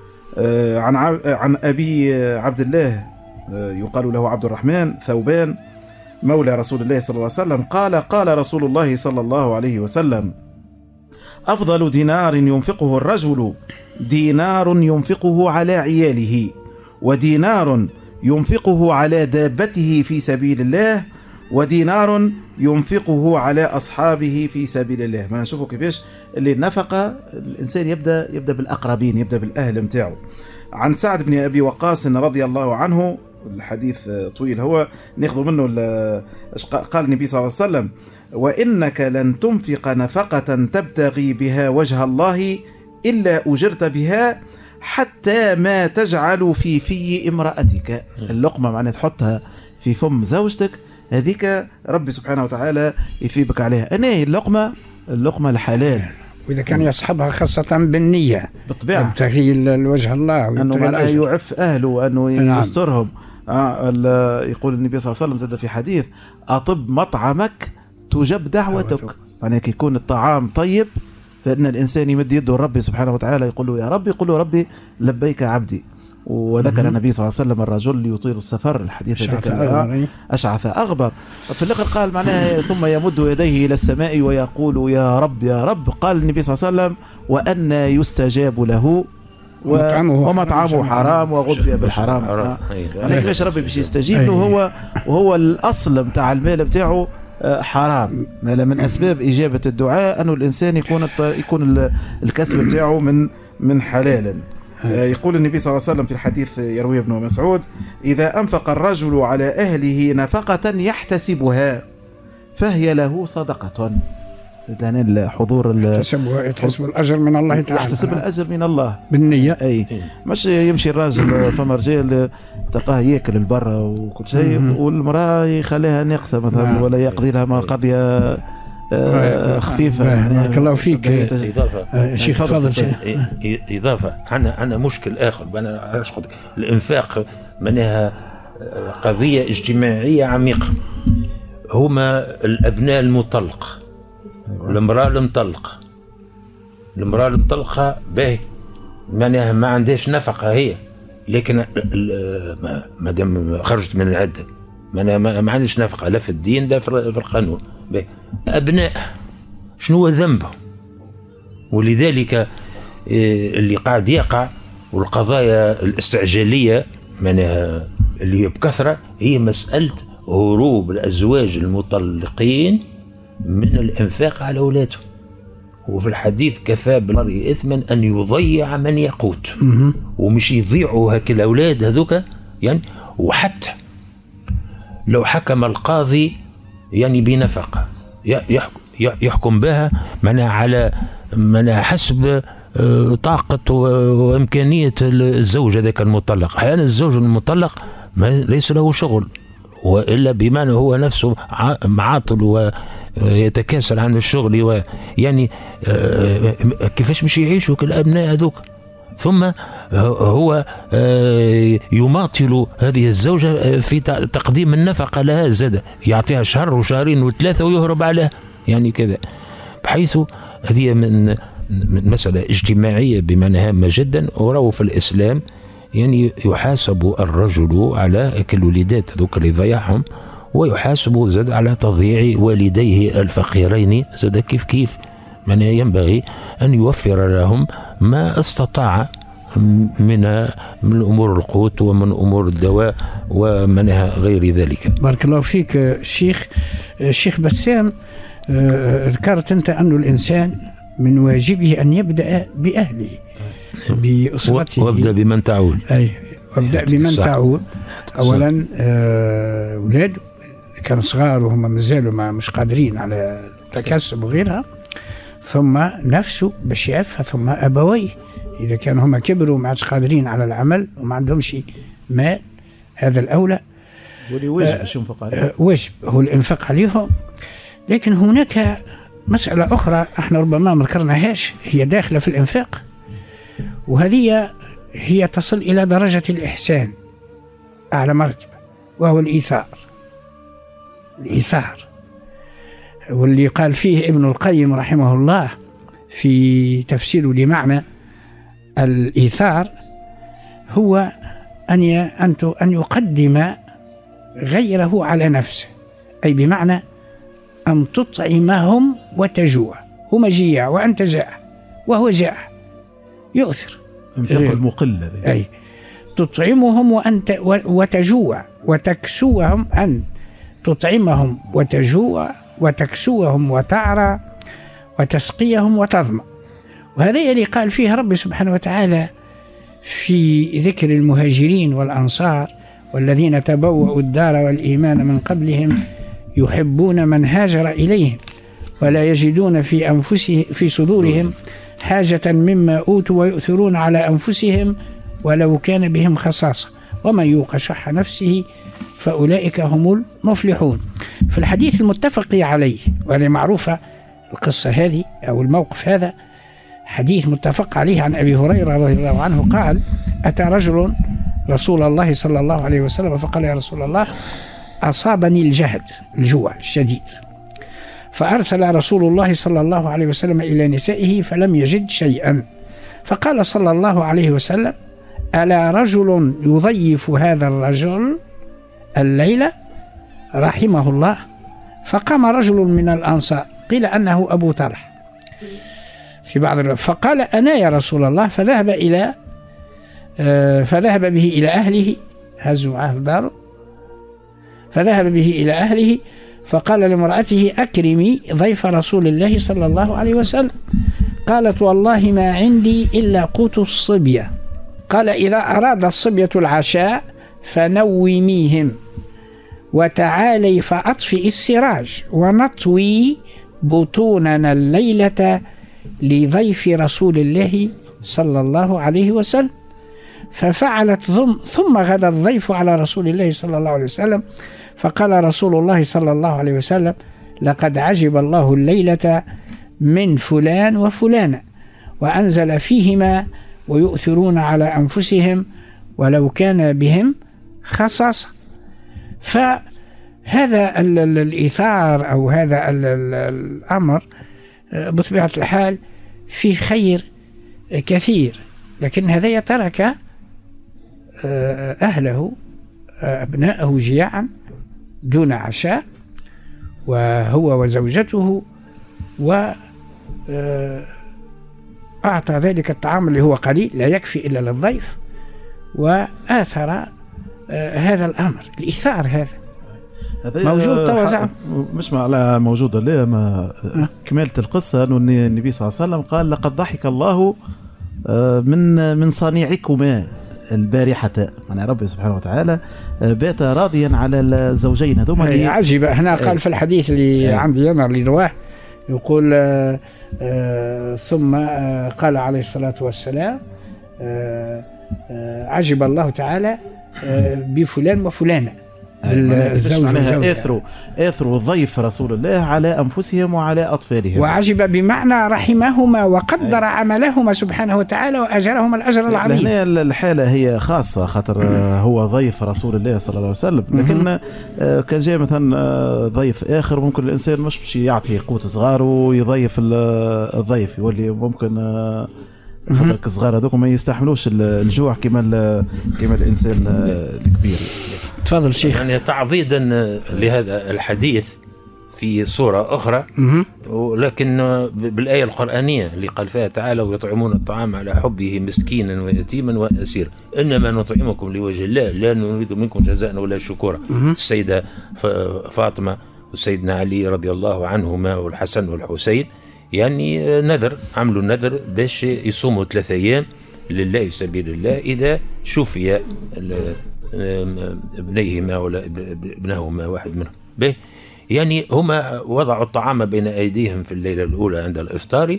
D: عن أبي عبد الله يقال له عبد الرحمن ثوبان مولى رسول الله صلى الله عليه وسلم قال رسول الله صلى الله عليه وسلم: أفضل دينار ينفقه الرجل دينار ينفقه على عياله، ودينار ينفقه على دابته في سبيل الله، ودينار ينفقه على أصحابه في سبيل الله. ما نشوفوا كيفاش اللي النفقة الإنسان يبدأ بالأقربين، يبدأ بالأهل متاعه. عن سعد بن أبي وقاص رضي الله عنه، الحديث طويل هو ناخذ منه قال النبي صلى الله عليه وسلم: وإنك لن تنفق نفقة تبتغي بها وجه الله إلا أجرت بها حتى ما تجعل في امرأتك. اللقمة معناها تحطها في فم زوجتك، هذيك ربي سبحانه وتعالى يثيبك عليها. أنا اللقمة الحلال،
B: وإذا كان يصحبها خاصة بالنية
D: بالطبيعة،
B: يبتغي الوجه الله،
D: أنه معناه يعف أهله وأنه يسترهم. يقول النبي صلى الله عليه وسلم زاد في حديث: أطب مطعمك تجب دعوتك. معناه يكون الطعام طيب فإن الإنسان يمد يده ربي سبحانه وتعالى يقول له يا ربي، يقول له ربي لبيك عبدي. وذكر النبي صلى الله عليه وسلم الرجل يطيل السفر، الحديث ذكر أشعث أغبر. في الآخر قال معناه ثم يمد يديه إلى السماء ويقول يا رب يا رب. قال النبي صلى الله عليه وسلم: وأن يستجاب له ومطعمه حرام وغذي بالحرام. ليش ربي باش يستجيب له؟ وهو الأصل متاع المال متاعه حرام. من أسباب إجابة الدعاء أنه الإنسان يكون الكسب متاعه من حلال. يقول النبي صلى الله عليه وسلم في الحديث يرويه ابن مسعود: إذا أنفق الرجل على أهله نفقة يحتسبها فهي له صدقة. لأن الحضور
B: يحتسب الأجر من الله تعالى،
D: يحتسب الأجر من الله
B: بالنية.
D: أي مش يمشي الراجل فما رجال تلقاه ياكل البرة وكل شيء والمرأة يخليها ناقصة مثلا، ولا يقضي لها ما قضية خفيفة.
B: بارك الله فيك.
C: شيخ تفضل. إضافة عندنا مشكل آخر. أنا الإنفاق منها قضية اجتماعية عميقة. هما الأبناء المطلق، المرأة المطلقة باهي معناها ما عندهاش نفقة هي، لكن ما دام خرجت من العدة ما عندهاش نفقة لا في الدين لا في القانون. باهي أبناء شنو ذنبه؟ ولذلك اللي قاعد يقع والقضايا الاستعجالية معناها اللي بكثرة هي مسألة هروب الأزواج المطلقين من الإنفاق على أولاده. وفي الحديث: كفى بالمرء إثما أن يضيع من يقوت. ومش يضيعوا هك الأولاد هذوك يعني. وحتى لو حكم القاضي يعني بنفقة يحكم بها معناها على حسب طاقة وإمكانية الزوج هذاك المطلق. أحيانا الزوج المطلق ليس له شغل، وإلا بمعنى هو نفسه معاطل ويتكاسل عن الشغل، يعني كيفاش مش يعيشوا كالأبناء هذوك. ثم هو يماطل هذه الزوجة في تقديم النفقة لها، زاد يعطيها شهر وشهرين وثلاثة ويهرب عليها يعني كذا. بحيث هذه من مسألة اجتماعية بمعنى هامة جدا. وراه في الإسلام يعني يحاسب الرجل على الوليدات هذوك اللي ضيعهم، ويحاسب زاد على تضييع والديه الفقيرين زاد كيف من ينبغي أن يوفر لهم ما استطاع من أمور القوت ومن أمور الدواء ومنها غير ذلك.
B: بارك الله فيك شيخ بسام. ذكرت أنت أن الإنسان من واجبه أن يبدأ بأهله بأسرته،
C: وابدأ بمن تعول.
B: أي وابدأ بمن تعول. أولا أولاده كانوا صغار وهم مازالوا مش قادرين على التكسب وغيرها، ثم نفسه باش يعفها، ثم أبويه إذا كانوا هما كبروا وما عادش قادرين على العمل وما عندهمش مال، هذا الأولى
D: واجب باش ينفق عليهم،
B: واجب هو الإنفاق عليهم. لكن هناك مسألة أخرى احنا ربما ما ذكرناهاش، هي داخلة في الإنفاق، وهذه هي تصل إلى درجة الإحسان أعلى مرتبة، وهو الإيثار. واللي قال فيه ابن القيم رحمه الله في تفسيره لمعنى الإيثار هو أن يقدم غيره على نفسه، أي بمعنى أن تطعمهم وتجوع هو مجيع وأنت جائع وهو جائع يؤثر
D: انفاق المقل.
B: أي تطعمهم وأنت وتجوع وتكسوهم، أن تطعمهم وتجوع وتكسوهم وتعرى وتسقيهم وتظمأ. وهذا اللي قال فيه رب سبحانه وتعالى في ذكر المهاجرين والأنصار والذين تبوأوا الدار والإيمان من قبلهم يحبون من هاجر إليهم ولا يجدون في صدورهم حاجة مما أوتوا ويؤثرون على أنفسهم ولو كان بهم خصاصة ومن يوق شح نفسه فأولئك هم المفلحون. في الحديث المتفق عليه، وهذه معروفة القصة هذه أو الموقف هذا، حديث متفق عليه عن أبي هريرة رضي الله عنه قال: أتى رجل رسول الله صلى الله عليه وسلم فقال: يا رسول الله أصابني الجهد، الجوع الشديد، فأرسل رسول الله صلى الله عليه وسلم إلى نسائه فلم يجد شيئا، فقال صلى الله عليه وسلم: ألا رجل يضيف هذا الرجل الليلة رحمه الله؟ فقام رجل من الأنصار، قيل أنه أبو طلحة في بعض الروايات، فقال: أنا يا رسول الله، فذهب به إلى أهله، هزوا معه داره، فذهب به إلى أهله فقال لامرأته: أكرمي ضيف رسول الله صلى الله عليه وسلم. قالت: والله ما عندي إلا قوت الصبية. قال: إذا أراد الصبية العشاء فنوميهم وتعالي فأطفئ السراج ونطوي بطوننا الليلة لضيف رسول الله صلى الله عليه وسلم. ففعلت ثم غدا الضيف على رسول الله صلى الله عليه وسلم، فقال رسول الله صلى الله عليه وسلم: لقد عجب الله الليلة من فلان وفلانة، وأنزل فيهما ويؤثرون على أنفسهم ولو كان بهم خصاصة. فهذا الإيثار أو هذا الأمر بطبيعة الحال فيه خير كثير، لكن هذا ترك أهله أبناءه جياعا دون عشاء، وهو وزوجته، وأعطى ذلك الطعام اللي هو قليل لا يكفي إلا للضيف، وآثر هذا الأمر. الإيثار هذا موجود توزع
D: مش على موجود لا ما كمالة القصة أنه النبي صلى الله عليه وسلم قال: لقد ضحك الله من صانعكما البارحة، يعني ربي سبحانه وتعالى بات راضيا على الزوجين هذوما.
B: عجيب. هنا قال في الحديث اللي عندي أنا اللي رواه يقول ثم قال عليه الصلاة والسلام: عجب الله تعالى بفلان وفلانة.
D: آثروا ضيف رسول الله على أنفسهم وعلى أطفالهم.
B: وعجب بمعنى رحمهما وقدر عملهما سبحانه وتعالى وأجرهما الأجر العظيم.
D: هنا الحالة هي خاصة خاطر هو ضيف رسول الله صلى الله عليه وسلم، لكن كان جاء مثلا ضيف آخر ممكن الإنسان مش يعطي قوت صغار ويضيف الضيف، يولي ممكن خاطر الصغار هذوك ما يستحملوش الجوع كما الإنسان الكبير.
B: تفضل شيخ.
C: يعني تعضيدا لهذا الحديث في صورة أخرى، ولكن بالآية القرآنية اللي قال فيها تعالى: ويطعمون الطعام على حبه مسكينا ويتيما وأسيرا إنما نطعمكم لوجه الله لا نريد منكم جزاء ولا شكورا. السيدة فاطمة وسيدنا علي رضي الله عنهما والحسن والحسين يعني عملوا نذر باش يصوموا 3 أيام لله في سبيل الله إذا شفي ابنيهما ولا ابنهما واحد منهم به. يعني هما وضعوا الطعام بين أيديهم في الليلة الأولى عند الإفطار،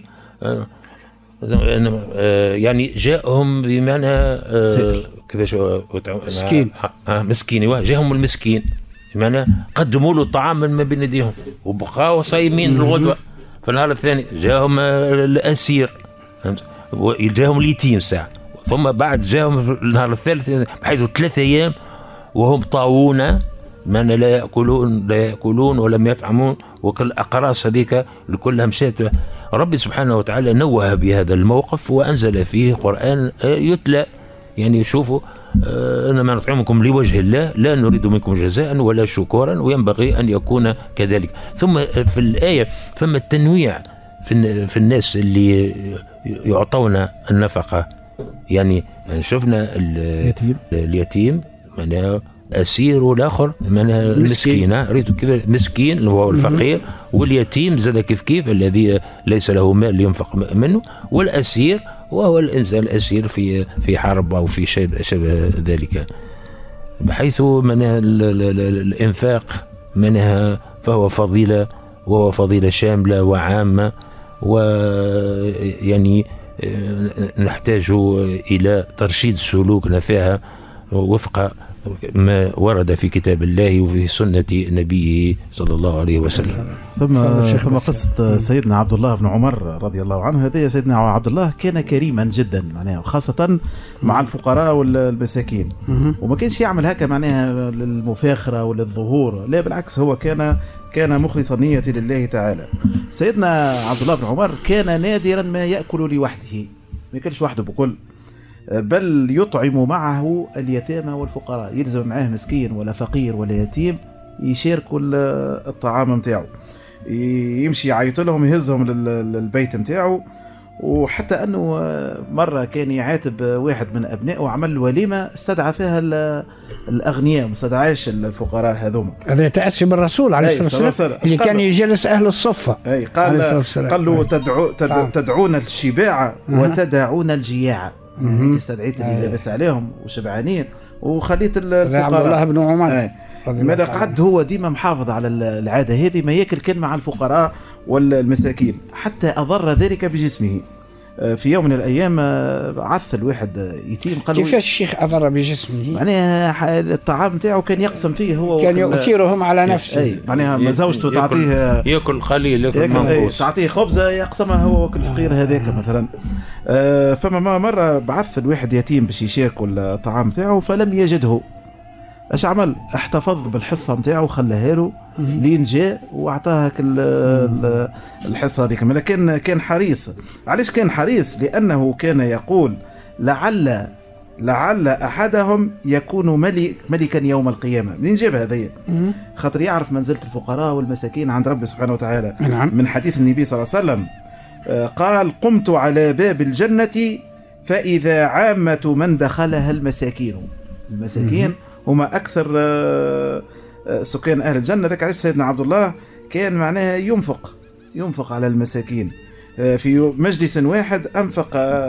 C: يعني جاءهم بمعنى كيفاش
B: مسكين
C: مسكين، جاءهم المسكين بمعنى قدموا له الطعام من ما بين أيديهم وبقاوا صايمين الغدوة. في النهار الثاني جاءهم الأسير، جاءهم اليتيم ساعة، ثم بعد جاءهم النهار الثالث بحيث 3 أيام وهم طاوون من لا يأكلون ولم يطعمون، وكل أقراص هذيك لكلها مشات. ربي سبحانه وتعالى نوه بهذا الموقف وأنزل فيه قرآن يتلى. يعني شوفوا: إنما نطعمكم لوجه الله لا نريد منكم جزاء ولا شكورا، وينبغي أن يكون كذلك. ثم في الآية ثم التنويع في الناس اللي يعطون النفقة. يعني شفنا اليتيم معناها أسير، والآخر معناها المسكين، ريتو كيف مسكين اللي هو الفقير، واليتيم زاد كيف الذي ليس له مال ينفق منه، والأسير وهو الإنسان الأسير في حرب أو في شبه ذلك. بحيث منها الإنفاق منها فهو فضيلة، وهو فضيلة شاملة وعامة، ويعني نحتاج إلى ترشيد سلوكنا فيها وفق ما ورد في كتاب الله وفي سنة نبيه صلى الله عليه وسلم.
D: ثم قصة سيدنا عبد الله بن عمر رضي الله عنه. هذا سيدنا عبد الله كان كريما جدا معناها، خاصة مع الفقراء والمساكين، وما كانش يعمل هكا معناها للمفاخرة وللظهور، لا بالعكس، هو كان مخلص النية لله تعالى. سيدنا عبد الله بن عمر كان نادرا ما يأكل لوحده، ما يأكلش وحده بكل، بل يطعم معه اليتامى والفقراء، يلزم معاه مسكين ولا فقير ولا يتيم يشاركوا الطعام متاعه، يمشي يعيط لهم، يهزهم للبيت متاعه. وحتى انه مره كان يعاتب واحد من ابنائه وعمل وليمه استدعى فيها الاغنياء، ما استدعاش الفقراء هذوما.
B: هذا تاسي بالرسول عليه الصلاه والسلام اللي كان يجلس اهل الصفه.
D: قال له تدعون الشباع وتدعون الجياع. استدعيت اللي لابس عليهم وشبعانين وخليت الفقراء.
B: عبد الله بن عمر
D: ماذا قعد هو ديما محافظ على العاده هذه، ما ياكل كان مع الفقراء والمساكين، حتى اضر ذلك بجسمه. في يوم من الايام عث الواحد يتيم، قال
B: كيفاش الشيخ اضر بجسمه؟
D: معناها الطعام نتاعو كان يقسم فيه، هو
B: كان يؤثرهم على نفسه.
D: اي معناها زوجته تعطيه
C: ياكل قليل، ياكل منقوص،
D: تعطيه خبزه يقسمها هو الفقير هذاك مثلا. فما مره بعث الواحد يتيم باش يشاركوا الطعام نتاعو، فلم يجده. اش عمل؟ احتفظ بالحصه نتاعو وخلاها له لين جاء واعطاها الحصه هذيك. لكن كان حريص. علاش كان حريص؟ لانه كان يقول لعل احدهم يكون ملكا يوم القيامه. منين جاب هذايا؟ خاطر يعرف منزله الفقراء والمساكين عند ربي سبحانه وتعالى. من حديث النبي صلى الله عليه وسلم قال: قمت على باب الجنه فاذا عامه من دخلها المساكين. المساكين هما أكثر سكان أهل الجنة. ذاك علاش سيدنا عبد الله كان معناها ينفق على المساكين. في مجلس واحد أنفق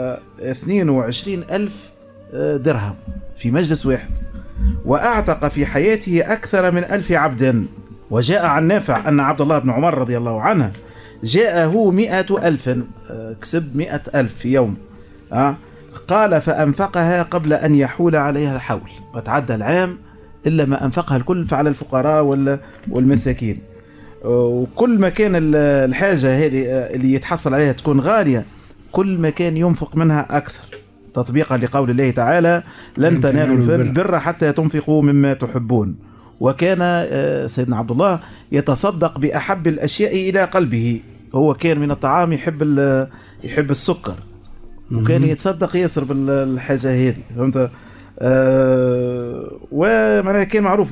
D: 22,000 درهم في مجلس واحد، وأعتق في حياته أكثر من 1000 عبد. وجاء عن نافع أن عبد الله بن عمر رضي الله عنه جاءه 100,000، كسب 100,000 في يوم. قال: فأنفقها قبل أن يحول عليها الحول، وتعدى العام إلا ما أنفقها الكل فعلى الفقراء والمساكين. وكل ما كان الحاجة هذه اللي يتحصل عليها تكون غالية، كل ما كان ينفق منها أكثر، تطبيقا لقول الله تعالى: لن تنالوا البر حتى تنفقوا مما تحبون. وكان سيدنا عبد الله يتصدق بأحب الأشياء إلى قلبه. هو كان من الطعام يحب السكر، وكان يتصدق ياسر بالحاجة هذه، فهمت؟ ومعناها كان معروف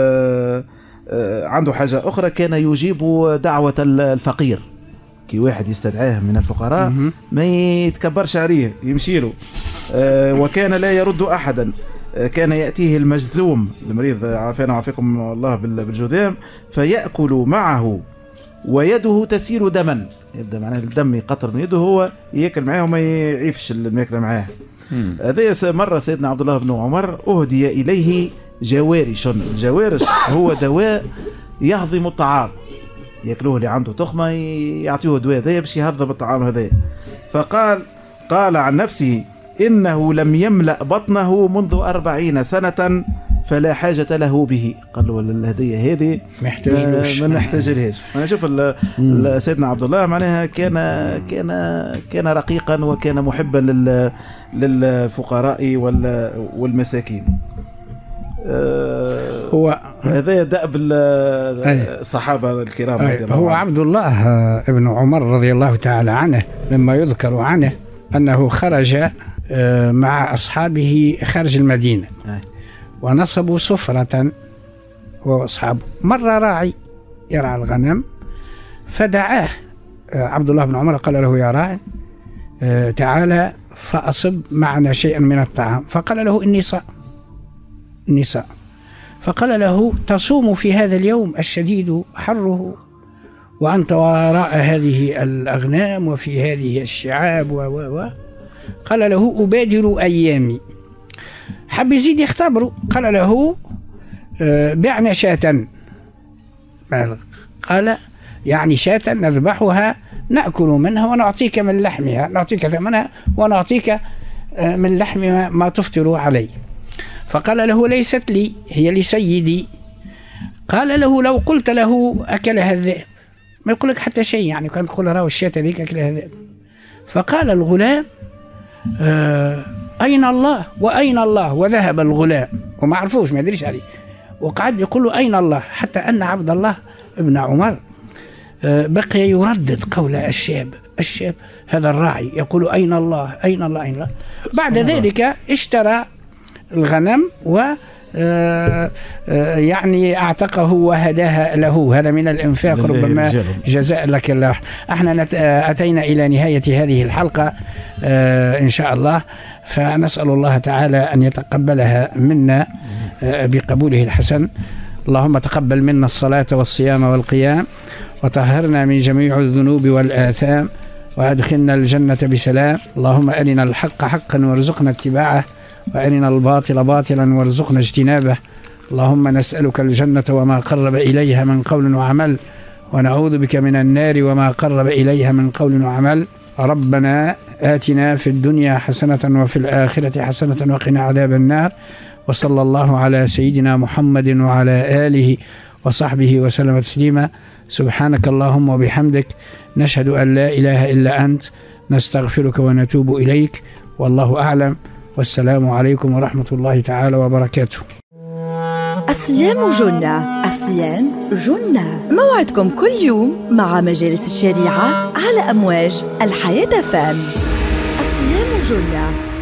D: عنده حاجة أخرى، كان يجيب دعوة الفقير. كي واحد يستدعاه من الفقراء ما يتكبرش عليه، يمشي له. وكان لا يرد أحدا. كان يأتيه المجذوم، المريض عافانا وعافاكم الله بالجذام، فيأكل معه ويده تسيل دما. يبدا معناه الدم يقطر من يده، هو ياكل معاه وما يعيفش اللي ياكل معاه. هذا مرة سيدنا عبد الله بن عمر أهدي إليه جوارش. الجوارش هو دواء يهضم الطعام، ياكلوه اللي عنده تخمة يعطيه دواء هذا باش يهضم الطعام هذا. قال عن نفسه: إنه لم يملأ بطنه منذ 40 سنة فلا حاجة له به. قال له الهدية هذه ما نحتاجلهاش. أنا شوف سيدنا عبد الله معناها كان رقيقا، وكان محبا للفقراء والمساكين.
B: هو
D: هذا دأب الصحابة الكرام.
B: هو عبد الله ابن عمر رضي الله تعالى عنه لما يذكر عنه أنه خرج مع أصحابه خارج المدينة، ونصبوا سفرة وأصحابه. مر راعي يرعى الغنم فدعاه عبد الله بن عمر قال له: يا راعي تعالى فأصب معنا شيئا من الطعام. فقال له: إني صائم. فقال له: تصوم في هذا اليوم الشديد حره وأنت وراء هذه الأغنام وفي هذه الشعاب قال له: أبادر أيامي. حب يزيد يختبره، قال له: بعنا شاة. قال: يعني شاة نذبحها نأكل منها ونعطيك من لحمها، نعطيك ثمنها ونعطيك من لحمها ما تفطر عليه. فقال له: ليست لي، هي لسيدي. قال له: لو قلت له أكلها الذئب، ما يقول لك حتى شيء، يعني كان تقول له الشاة ذيك أكلها الذئب. فقال الغلام: أين الله وأين الله؟ وذهب الغلام وما عرفوش، ما يدريش عليه، وقعد يقول له: أين الله؟ حتى أن عبد الله ابن عمر بقي يردد قول الشاب هذا الراعي يقول: أين الله أين الله أين الله. بعد ذلك اشترى الغنم و يعني اعتقه وهداها له. هذا من الانفاق، ربما جزاء لك الله. احنا اتينا الى نهايه هذه الحلقه ان شاء الله، فنسال الله تعالى ان يتقبلها منا بقبوله الحسن. اللهم تقبل منا الصلاه والصيام والقيام، وطهرنا من جميع الذنوب والآثام، وأدخلنا الجنة بسلام. اللهم أرنا الحق حقا وارزقنا اتباعه، وأرنا الباطل باطلا وارزقنا اجتنابه. اللهم نسألك الجنة وما قرب إليها من قول وعمل، ونعوذ بك من النار وما قرب إليها من قول وعمل. ربنا آتنا في الدنيا حسنة وفي الآخرة حسنة وقنا عذاب النار. وصلى الله على سيدنا محمد وعلى آله وصحبه وسلم تسليما. سبحانك اللهم وبحمدك، نشهد أن لا إله إلا أنت، نستغفرك ونتوب إليك، والله أعلم، والسلام عليكم ورحمة الله تعالى وبركاته.
A: الصيام جنة، الصيام جنة. موعدكم كل يوم مع مجالس الشريعة على أمواج الحياة فام. الصيام جنة.